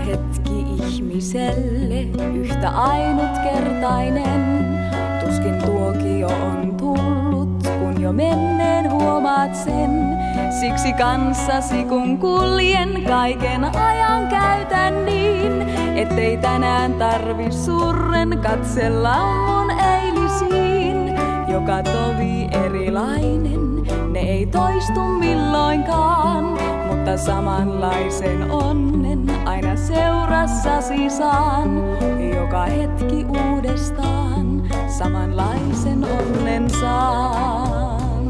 hetki ihmiselle yhtä ainutkertainen. Tuskin tuokio on tullut, kun jo menneen huomaat sen. Siksi kanssasi kun kuljen, kaiken ajan käytän niin, ettei tänään tarvi surren katsella mun eilisiin. Joka tovi erilainen, ne ei toistu milloinkaan, mutta samanlaisen onnen aina seurassasi saan. Joka hetki uudestaan samanlaisen onnen saan.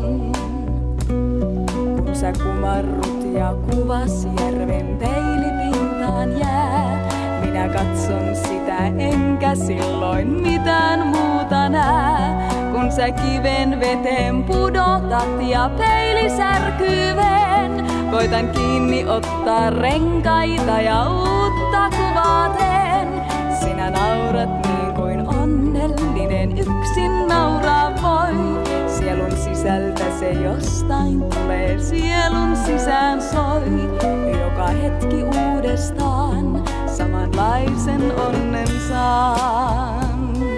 Kun sä kumarrut ja kuvas järven peilipintaan jää, minä katson sitä enkä silloin mitään muuta näe. Kun sä kiven veteen pudotat ja peili särkyy veen, koitan kiinni ottaa renkaita ja uutta kuvaa teen. Sinä naurat niin kuin onnellinen yksin nauraa voi. Sielun sisältä se jostain tulee, sielun sisään soi. Joka hetki uudestaan samanlaisen onnen saan.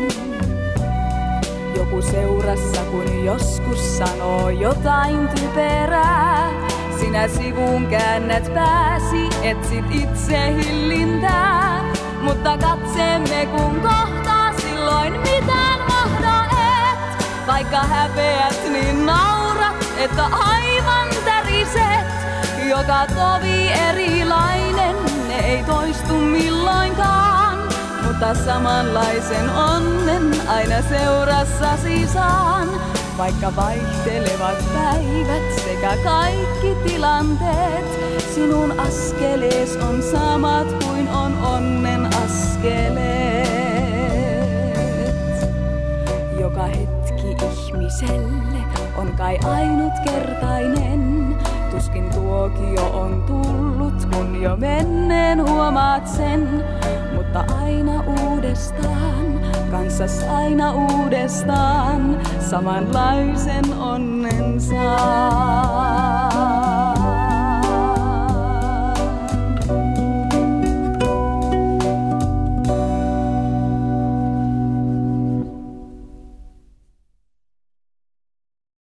Joku seurassa kun joskus sanoo jotain typerää, sinä sivuun käännät pääsi, etsit itse hillintää. Mutta katseemme kun kohtaa, silloin mitään mahda et. Vaikka häpeät niin naurat, että aivan täriset. Joka tovi erilainen, ne ei toistu milloinkaan. Mutta samanlaisen onnen aina seurassasi saan. Vaikka vaihtelevat päivät sekä kaikki tilanteet, sinun askelees on samat kuin on onnen askeleet. Joka hetki ihmiselle on kai ainutkertainen. Tuskin tuokio on tullut, kun jo menneen huomaat sen. Mutta aina uudestaan, kanssas aina uudestaan, samanlaisen onnen saa.